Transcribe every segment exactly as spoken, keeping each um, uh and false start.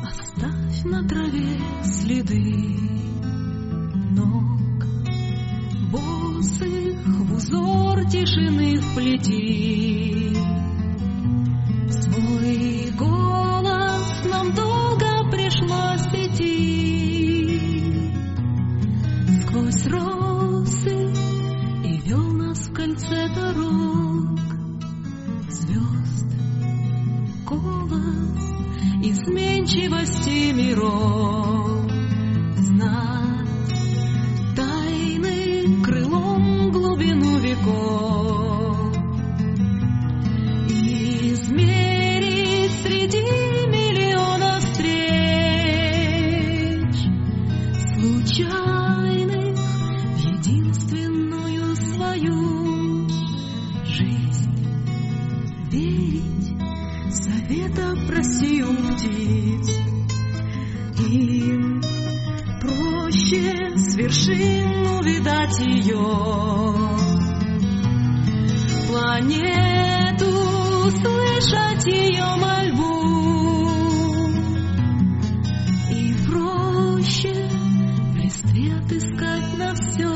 Оставь на траве следы ног босых, в узор тишины вплети. Свой голос нам долго пришлось идти сквозь росы, и вел нас в кольце дорог звезд голос изменчивости миров. Знать тайны крылом глубину веков, измерить среди миллионов встреч случайных в единственную свою жизнь. Верить совета проси у птиц, им проще с вершин увидать ее планету, слышать ее мольбу, и проще в листве отыскать на все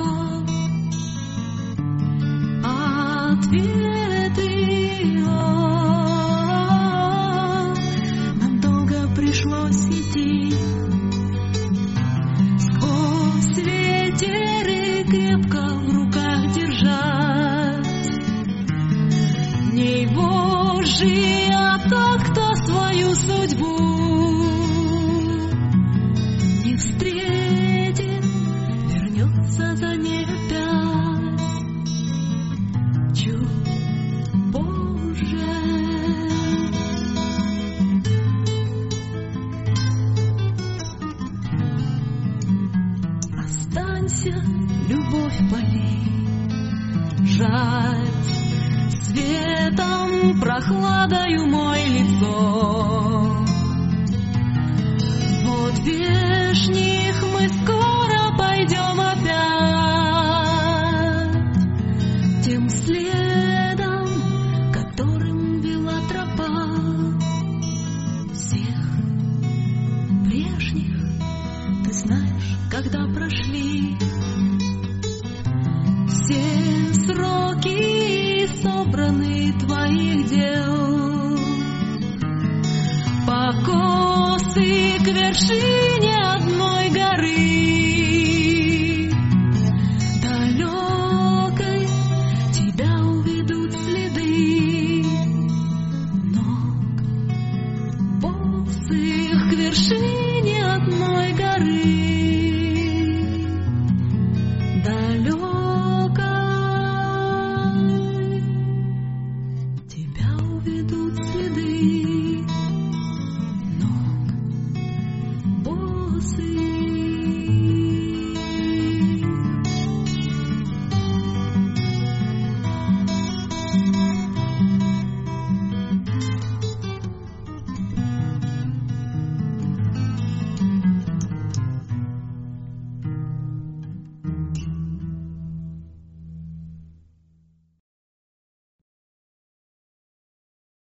ответы. О, нам долго пришлось идти сквозь ветер и крепко в руках держать не Божий, а тот, кто свою судьбу не встретит, вернется за ней опять чуть позже. Останься, любовь, полей, жать светом, прохладою мой лицо. Вот вешних мы скоро пойдем опять тем следом, которым вела тропа всех прежних. Ты знаешь, когда прошли все сроки, собраны твоих дел, покосы к вершине одной горы далекой, тебя уведут следы ног босых.